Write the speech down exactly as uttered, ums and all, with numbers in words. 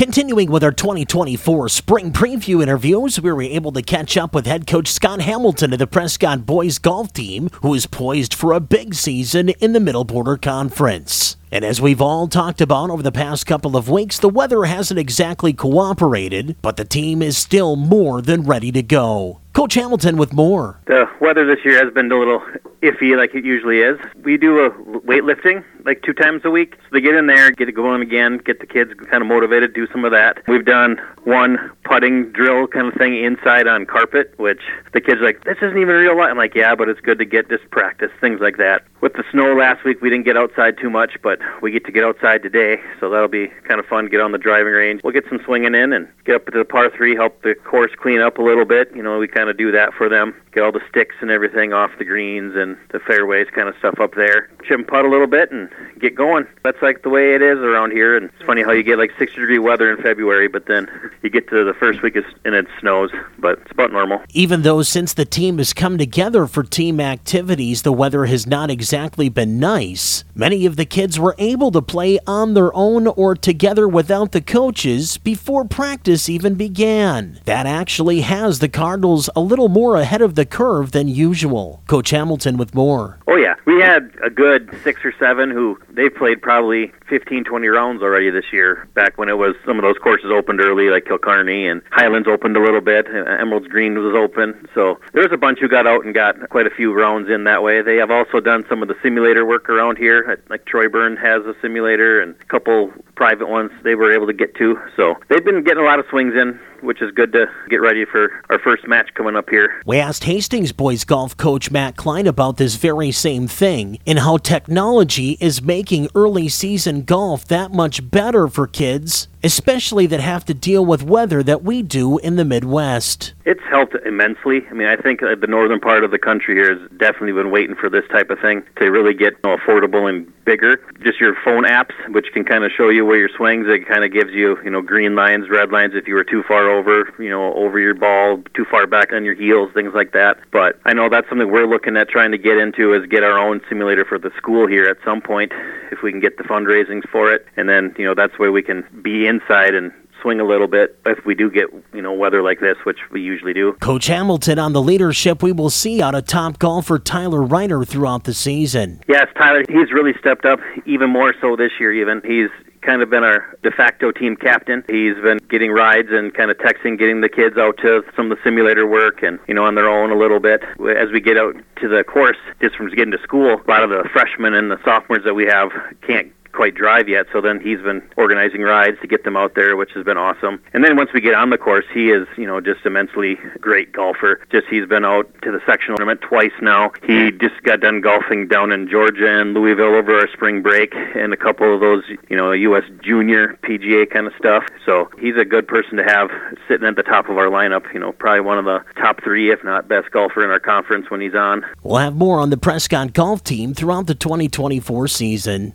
Continuing with our twenty twenty-four spring preview interviews, we were able to catch up with head coach Scott Hamilton of the Prescott boys golf team, who is poised for a big season in the Middle Border Conference. And as we've all talked about over the past couple of weeks, the weather hasn't exactly cooperated, but the team is still more than ready to go. Coach Hamilton with more. The weather this year has been a little iffy like it usually is. We do a weightlifting like two times a week. So they get in there, get it going again, get the kids kind of motivated, do some of that. We've done one putting drill kind of thing inside on carpet, which the kids are like, this isn't even real life. I'm like, yeah, but it's good to get just practice, things like that. With the snow last week, we didn't get outside too much, but we get to get outside today, so that'll be kind of fun, get on the driving range. We'll get some swinging in and get up to the par three, help the course clean up a little bit. You know, we kind of do that for them. Get all the sticks and everything off the greens and the fairways kind of stuff up there. Chip and putt a little bit and get going. That's like the way it is around here, and it's funny how you get like sixty degree weather in February, but then you get to the first week and it snows, but it's about normal. Even though since the team has come together for team activities, the weather has not exactly been nice, many of the kids were able to play on their own or together without the coaches before practice even began. That actually has the Cardinals a little more ahead of the curve than usual. Coach Hamilton with more. Oh yeah, we had a good six or seven who they've played probably fifteen, twenty rounds already this year, back when it was some of those courses opened early, like Kilcarney, and Highlands opened a little bit, Emeralds Green was open, so there's a bunch who got out and got quite a few rounds in that way. They have also done some of the simulator work around here, like Troy Byrne has a simulator, and a couple private ones they were able to get to, so they've been getting a lot of swings in, which is good to get ready for our first match coming up here. We asked Hastings boys golf coach Matt Klein about this very same thing and how technology is making early season golf that much better for kids, especially that have to deal with weather that we do in the Midwest. It's helped immensely. I mean, I think the northern part of the country here has definitely been waiting for this type of thing to really get, you know, affordable and bigger. Just your phone apps, which can kind of show you where your swings. It kind of gives you, you know, green lines, red lines if you were too far over, you know, over your ball, too far back on your heels, things like that. But I know that's something we're looking at trying to get into, is get our own simulator for the school here at some point, if we can get the fundraisings for it. And then, you know, that's where we can be inside and swing a little bit if we do get, you know, weather like this, which we usually do. Coach Hamilton on the leadership we will see out of top golfer Tyler Reiter throughout the season. Yes, Tyler, he's really stepped up even more so this year even. He's kind of been our de facto team captain. He's been getting rides and kind of texting, getting the kids out to some of the simulator work and, you know, on their own a little bit. As we get out to the course, just from getting to school, a lot of the freshmen and the sophomores that we have can't quite drive yet, so then he's been organizing rides to get them out there, which has been awesome. And then once we get on the course, he is, you know, just immensely great golfer. Just he's been out to the sectional tournament twice now. He just got done golfing down in Georgia and Louisville over our spring break, and a couple of those, you know, U S Junior P G A kind of stuff. So he's a good person to have sitting at the top of our lineup. You know, probably one of the top three, if not best golfer in our conference when he's on. We'll have more on the Prescott golf team throughout the twenty twenty-four season.